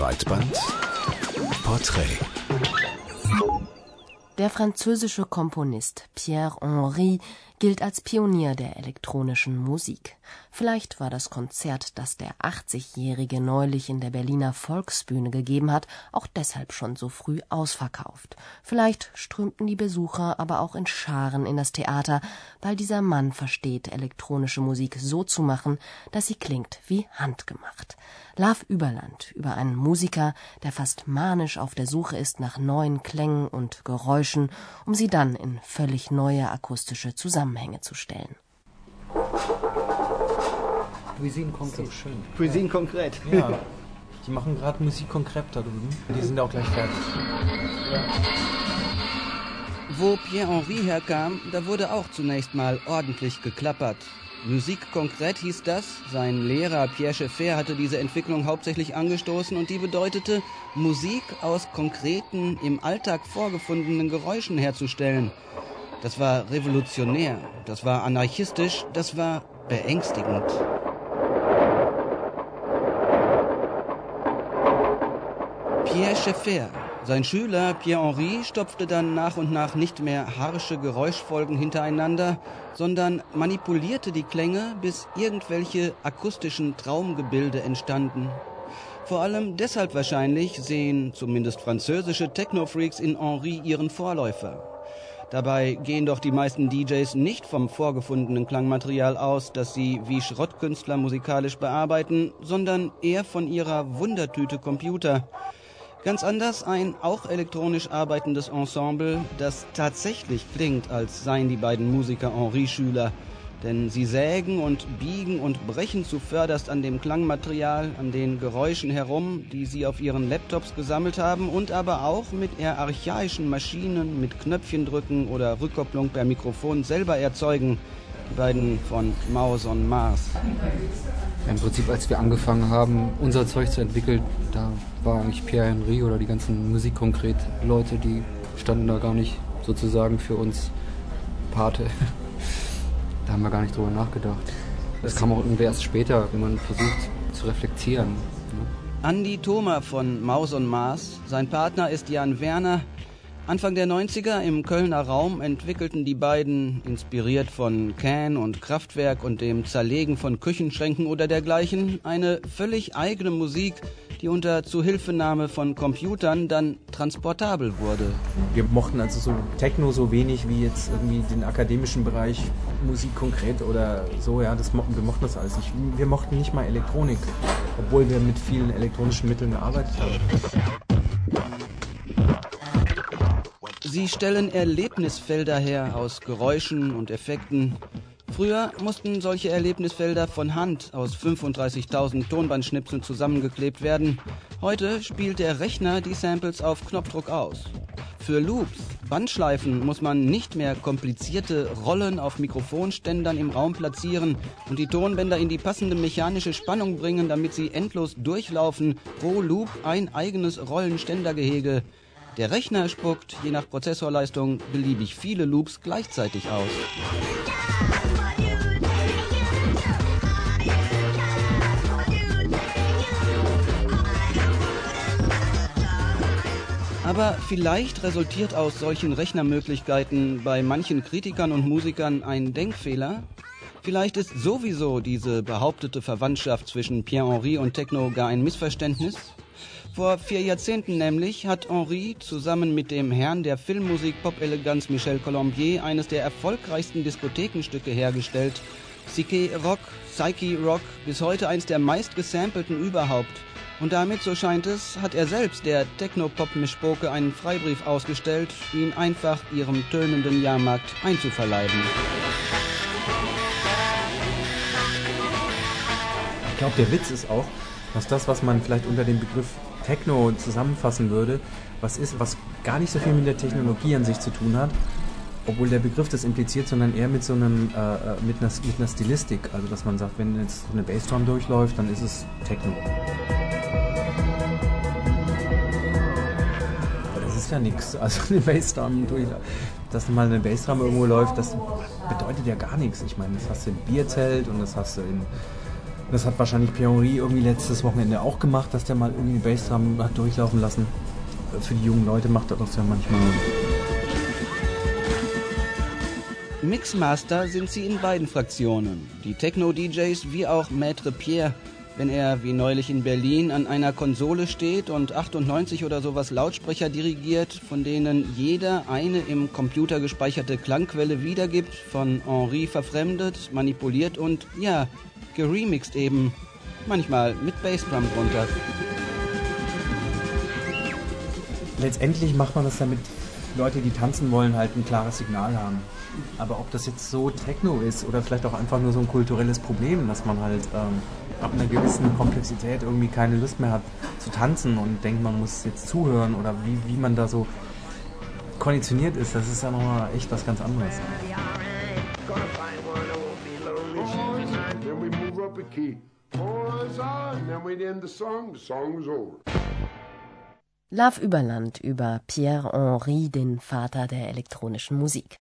Breitband Porträt. Der französische Komponist Pierre Henry gilt als Pionier der elektronischen Musik. Vielleicht war das Konzert, das der 80-Jährige neulich in der Berliner Volksbühne gegeben hat, auch deshalb schon so früh ausverkauft. Vielleicht strömten die Besucher aber auch in Scharen in das Theater, weil dieser Mann versteht, elektronische Musik so zu machen, dass sie klingt wie handgemacht. Love Überland über einen Musiker, der fast manisch auf der Suche ist nach neuen Klängen und Geräuschen, um sie dann in völlig neue akustische Zusammenhänge zu stellen. Cuisine Concrète. So schön. Cuisine Concrète. Ja, die machen gerade Musik Concrète da drüben. Die sind auch gleich fertig. Ja. Wo Pierre Henry herkam, da wurde auch zunächst mal ordentlich geklappert. Musik Concrète hieß das. Sein Lehrer Pierre Schaeffer hatte diese Entwicklung hauptsächlich angestoßen und die bedeutete, Musik aus konkreten, im Alltag vorgefundenen Geräuschen herzustellen. Das war revolutionär, das war anarchistisch, das war beängstigend. Pierre Schaeffer. Sein Schüler Pierre Henry stopfte dann nach und nach nicht mehr harsche Geräuschfolgen hintereinander, sondern manipulierte die Klänge, bis irgendwelche akustischen Traumgebilde entstanden. Vor allem deshalb wahrscheinlich sehen zumindest französische Techno-Freaks in Henry ihren Vorläufer. Dabei gehen doch die meisten DJs nicht vom vorgefundenen Klangmaterial aus, das sie wie Schrottkünstler musikalisch bearbeiten, sondern eher von ihrer Wundertüte Computer. Ganz anders ein auch elektronisch arbeitendes Ensemble, das tatsächlich klingt, als seien die beiden Musiker Henry-Schüler. Denn sie sägen und biegen und brechen zuvörderst an dem Klangmaterial, an den Geräuschen herum, die sie auf ihren Laptops gesammelt haben und aber auch mit eher archaischen Maschinen, mit Knöpfchendrücken oder Rückkopplung per Mikrofon selber erzeugen. Die beiden von Mouse on Mars. Ja, im Prinzip, als wir angefangen haben, unser Zeug zu entwickeln, da war eigentlich Pierre Henry oder die ganzen Musik konkret Leute, die standen da gar nicht sozusagen für uns Pate. Da haben wir gar nicht drüber nachgedacht. Das kam auch irgendwie erst später, wenn man versucht zu reflektieren. Andi Thoma von Mouse on Mars, sein Partner ist Jan Werner. Anfang der 90er im Kölner Raum entwickelten die beiden, inspiriert von Can und Kraftwerk und dem Zerlegen von Küchenschränken oder dergleichen, eine völlig eigene Musik, die unter Zuhilfenahme von Computern dann transportabel wurde. Wir mochten also so Techno so wenig wie jetzt irgendwie den akademischen Bereich, Musik konkret oder so, ja, wir mochten das alles nicht. Wir mochten nicht mal Elektronik, obwohl wir mit vielen elektronischen Mitteln gearbeitet haben. Sie stellen Erlebnisfelder her aus Geräuschen und Effekten. Früher mussten solche Erlebnisfelder von Hand aus 35.000 Tonbandschnipseln zusammengeklebt werden. Heute spielt der Rechner die Samples auf Knopfdruck aus. Für Loops, Bandschleifen muss man nicht mehr komplizierte Rollen auf Mikrofonständern im Raum platzieren und die Tonbänder in die passende mechanische Spannung bringen, damit sie endlos durchlaufen. Pro Loop ein eigenes Rollenständergehege. Der Rechner spuckt, je nach Prozessorleistung, beliebig viele Loops gleichzeitig aus. Aber vielleicht resultiert aus solchen Rechnermöglichkeiten bei manchen Kritikern und Musikern ein Denkfehler. Vielleicht ist sowieso diese behauptete Verwandtschaft zwischen Pierre Henry und Techno gar ein Missverständnis. Vor 4 Jahrzehnten nämlich hat Henry zusammen mit dem Herrn der Filmmusik Pop-Eleganz Michel Colombier eines der erfolgreichsten Diskothekenstücke hergestellt. Psyche Rock, bis heute eins der meistgesampelten überhaupt. Und damit, so scheint es, hat er selbst der Techno-Pop-Mischpoke einen Freibrief ausgestellt, ihn einfach ihrem tönenden Jahrmarkt einzuverleiben. Ich glaube, der Witz ist auch, dass das, was man vielleicht unter dem Begriff Techno zusammenfassen würde, was ist, was gar nicht so viel mit der Technologie an sich zu tun hat, obwohl der Begriff das impliziert, sondern eher mit so einem mit einer Stilistik, also dass man sagt, wenn jetzt eine Bassdrum durchläuft, dann ist es Techno. Aber das ist ja nichts, also eine Bassdrum dass mal eine Bassdrum irgendwo läuft, das bedeutet ja gar nichts. Ich meine, das hast du im Bierzelt und das hast du in Das hat wahrscheinlich Pierre-Henry irgendwie letztes Wochenende auch gemacht, dass der mal irgendwie Bassdrum hat durchlaufen lassen. Für die jungen Leute macht er das ja manchmal. Mixmaster sind sie in beiden Fraktionen. Die Techno-DJs wie auch Maître Pierre. Wenn er, wie neulich in Berlin, an einer Konsole steht und 98 oder sowas Lautsprecher dirigiert, von denen jeder eine im Computer gespeicherte Klangquelle wiedergibt, von Henry verfremdet, manipuliert und, ja, geremixed eben. Manchmal mit Bassdrum drunter. Letztendlich macht man das, damit Leute, die tanzen wollen, halt ein klares Signal haben. Aber ob das jetzt so Techno ist oder vielleicht auch einfach nur so ein kulturelles Problem, dass man halt ab einer gewissen Komplexität irgendwie keine Lust mehr hat zu tanzen und denkt, man muss jetzt zuhören oder wie man da so konditioniert ist, das ist ja nochmal echt was ganz anderes. Love Überland über Pierre Henry, den Vater der elektronischen Musik.